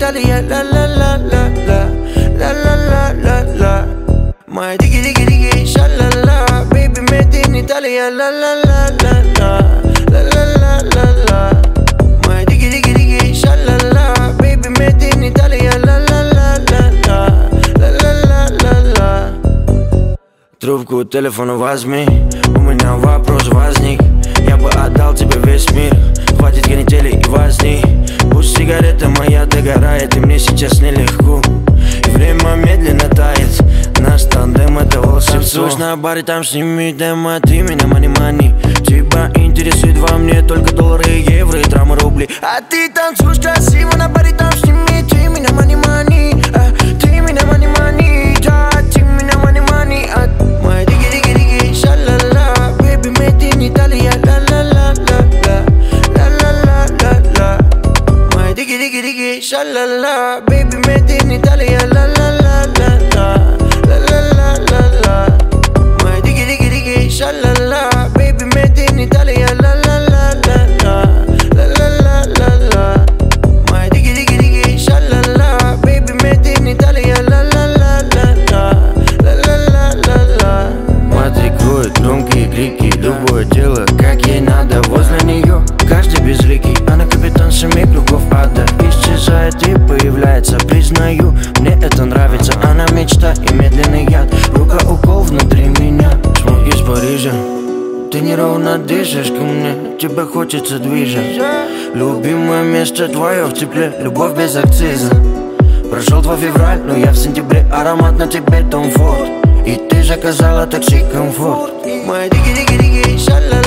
Италия, ла-ла-ла-ла-ла, ла-ла-ла-ла-ла. Моя дigi-дigi-дigi, ша-ла-ла. Baby, made in Italia, ла-ла-ла-ла-ла, ла-ла-ла-ла-ла. Моя digi-digi-digi, ша-ла-ла. Baby, made in Italia, ла-ла-ла-ла-ла, ла-ла-ла-ла-ла. Трубку телефона возьми, у меня вопрос возник. Я бы отдал тебе весь мир, хватит канители и возни. Пусть сигарета моя догорает, и мне сейчас нелегко. И время медленно тает, наш тандем это волшебство. Танцуешь на баре, там сними демо, ты меня мани-мани. Тебя интересует во мне только доллары, евро и трамы, рубли. А ты танцуешь красиво на баре, там сними, ты меня мани-мани. Ты меня мани-мани, да, ты меня мани-мани. Моя digi-digi-digi, ша-ла-ла. Baby, made in Italia, ла-ла-ла-ла-ла, ла-ла-ла-ла-ла. Моя digi-digi-digi, ша-ла-ла. Baby, made in Italia, ла-ла-ла-ла-ла, ла-ла-ла-ла-ла. Моя digi-digi-digi, ша-ла-ла. Baby, made in Italia, ла-ла-ла-ла-ла, ла-ла-ла-ла-ла. Моя digi-digi-digi, ша-ла-ла. Baby, made in Italia, ла-ла-ла-ла-ла, ла-ла-ла-ла-ла. Матрикует громкие крики, любое дело, как ей надо. Возле нее каждый безликий, она капитан семи кругов ада. Исчезает и появляется, признаю, мне это нравится. Она мечта и медленный яд, рука укол внутри меня. Смог из Парижа, ты неровно дышишь ко мне, тебе хочется движать. Любимое место твое в тепле, любовь без акциза. Прошел 2 февраля, но я в сентябре, аромат на тебе Том Форд. И ты заказала такси комфорт. Моя digi-digi-digi, ша-ла-ла.